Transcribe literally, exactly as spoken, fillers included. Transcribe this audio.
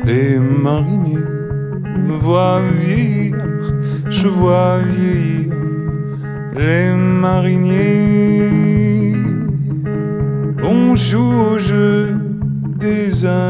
Les mariniers me voient vieillir, je vois vieillir les mariniers. On joue au jeu des